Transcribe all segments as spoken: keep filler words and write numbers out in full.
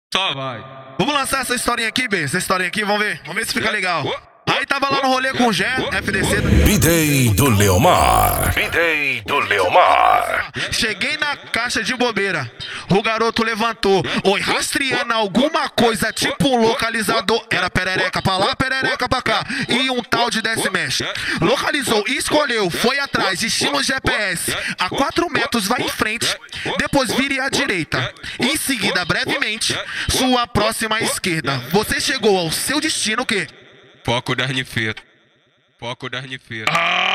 Só vai. Vamos lançar essa historinha aqui, B. Essa historinha aqui, vamos ver. Vamos ver se fica legal. Aí tava lá no rolê com o Gé, F D C. B-Day do Leomar. B-Day do Leomar. Cheguei na caixa de bobeira. O garoto levantou. Oi, rastreando alguma coisa, tipo um localizador. Era perereca pra lá, perereca pra cá. E um tal de desce mexe. Localizou, escolheu, foi atrás, estilo G P S. A quatro metros vai em frente, depois vire à direita. Em seguida, brevemente, sua próxima esquerda. Você chegou ao seu destino, o quê? Foco das nifetas. Foco das nifetas.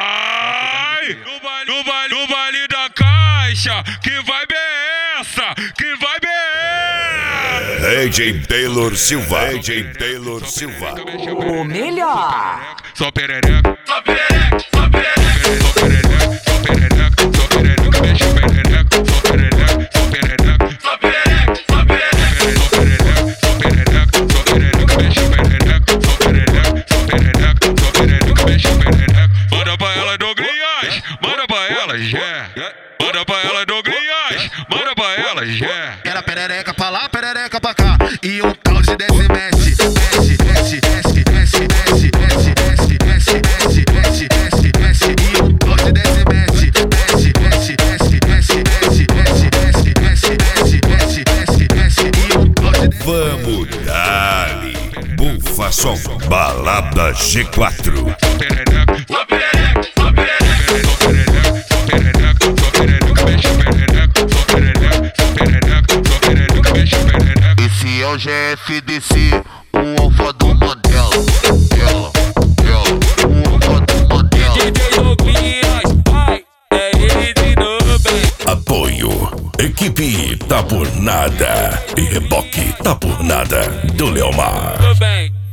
Ai! No baile, no baile, no baile da caixa! Que vibe é essa? Que vibe é essa? D J Taylor Silva. D J Taylor Silva. O melhor. Só perereca. Só perereca, só perereca. Só perereca, só perereca. Só perereca, mexe o perereca. Só perereca, só perereca. Só perereca, só perereca. Só perereca, só perereca. Só perereca, mexe o perereca. Só perereca, só perereca. Só perereca, mexe o perereca. Manda pra ela, Douglas. Manda pra ela, Gé. Manda pra ela, Douglas. Manda pra ela, Gé. Era perereca pra lá, perereca pra cá. E um tal de desce mexe. Mexe, mexe, mexe, mexe, mexe, mexe, mexe, mexe, mexe, mexe, mexe, mexe. E um tal de desce mexe. Mexe, mexe, mexe, mexe, mexe, mexe, mexe, mexe, mexe, mexe, mexe, mexe. E um tal de desce. Vamos dali. Bufa som. Balada G quatro. Só perereca, Só perereca, só perereca. só perereca, só perereca. Só perereca, mexe o perereca. Só perereca, só perereca. Só perereca, mexe o perereca. Esse é o G F D C, o alfa do Mandela. Ela, ela, o alfa do Mandela. D J Douglas, vai, é ele de novo, bem. Apoio. Equipe tá por nada. E reboque tá por nada. Do Leomar. Tudo bem.